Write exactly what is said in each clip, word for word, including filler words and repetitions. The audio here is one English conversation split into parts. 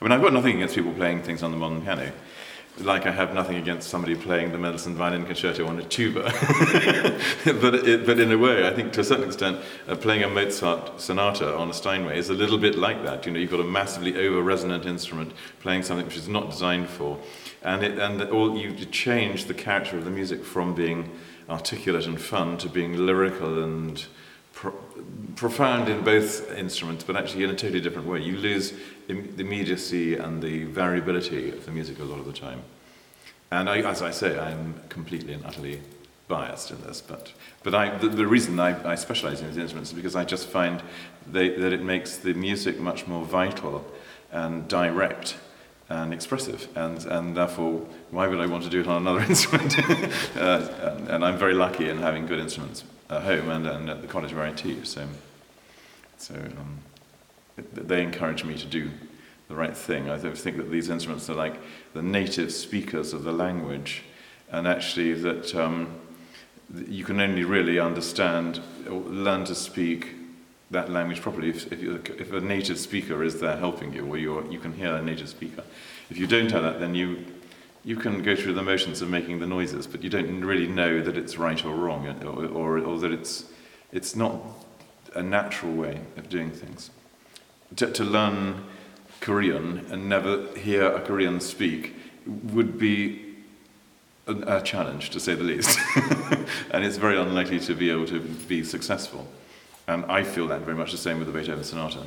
I mean, I've got nothing against people playing things on the modern piano. Like I have nothing against somebody playing the Mendelssohn Violin Concerto on a tuba. but, it, but in a way, I think to a certain extent, uh, playing a Mozart sonata on a Steinway is a little bit like that. You know, you've got a massively over-resonant instrument playing something which is not designed for. And, it, and all, you change the character of the music from being articulate and fun to being lyrical and pro profound in both instruments, but actually in a totally different way. You lose im the immediacy and the variability of the music a lot of the time. And I, as I say, I'm completely and utterly biased in this, but, but I, the, the reason I, I specialize in these instruments is because I just find they, that it makes the music much more vital and direct and expressive, and, and therefore, why would I want to do it on another instrument? uh, and, and I'm very lucky in having good instruments at home and, and at the college where I teach, so, so um, it, they encourage me to do the right thing. I think that these instruments are like the native speakers of the language, and actually that um, you can only really understand or learn to speak that language properly if, if, you, if a native speaker is there helping you, or you're, you can hear a native speaker. If you don't have that, then you, you can go through the motions of making the noises, but you don't really know that it's right or wrong, or, or, or that it's, it's not a natural way of doing things. To, to learn Korean and never hear a Korean speak would be a, a challenge, to say the least. And it's very unlikely to be able to be successful. And I feel that very much the same with the Beethoven Sonata.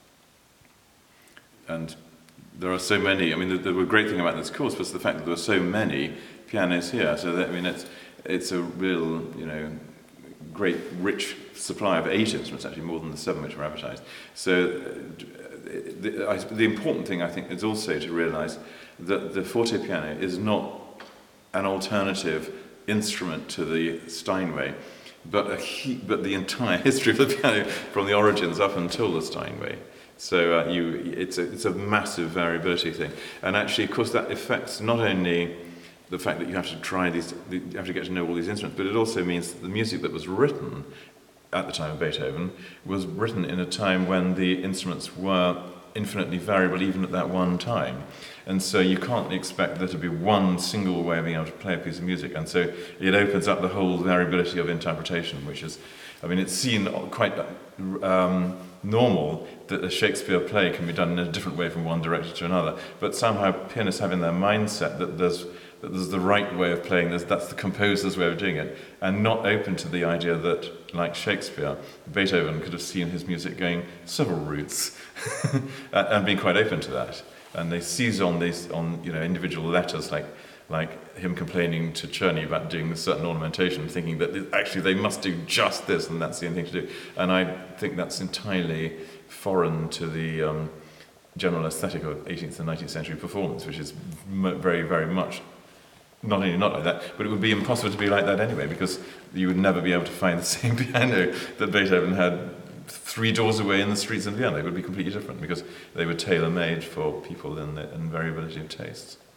And there are so many, I mean, the, the great thing about this course was the fact that there were so many pianists here. So that, I mean, it's, it's a real, you know, great, rich supply of eight instruments, actually more than the seven which were advertised. So the, I, the important thing, I think, is also to realize that the forte piano is not an alternative instrument to the Steinway, but, a he, but the entire history of the piano from the origins up until the Steinway. So uh, you, it's, a, it's a massive variability thing. And actually, of course, that affects not only the fact that you have to try these, you have to get to know all these instruments, but it also means that the music that was written at the time of Beethoven was written in a time when the instruments were infinitely variable even at that one time. And so you can't expect there to be one single way of being able to play a piece of music. And so it opens up the whole variability of interpretation, which is, I mean, it's seen quite um, normal that a Shakespeare play can be done in a different way from one director to another. But somehow pianists have in their mindset that there's that there's the right way of playing this, that's the composer's way of doing it, and not open to the idea that, like Shakespeare, Beethoven could have seen his music going several routes and been quite open to that. And they seize on these, on you know, individual letters, like like him complaining to Czerny about doing a certain ornamentation, thinking that actually they must do just this, and that's the only thing to do. And I think that's entirely foreign to the um, general aesthetic of eighteenth and nineteenth century performance, which is very, very much not only not like that, but it would be impossible to be like that anyway, because you would never be able to find the same piano that Beethoven had three doors away in the streets in Vienna. It would be completely different, because they were tailor-made for people in, the, in variability of tastes.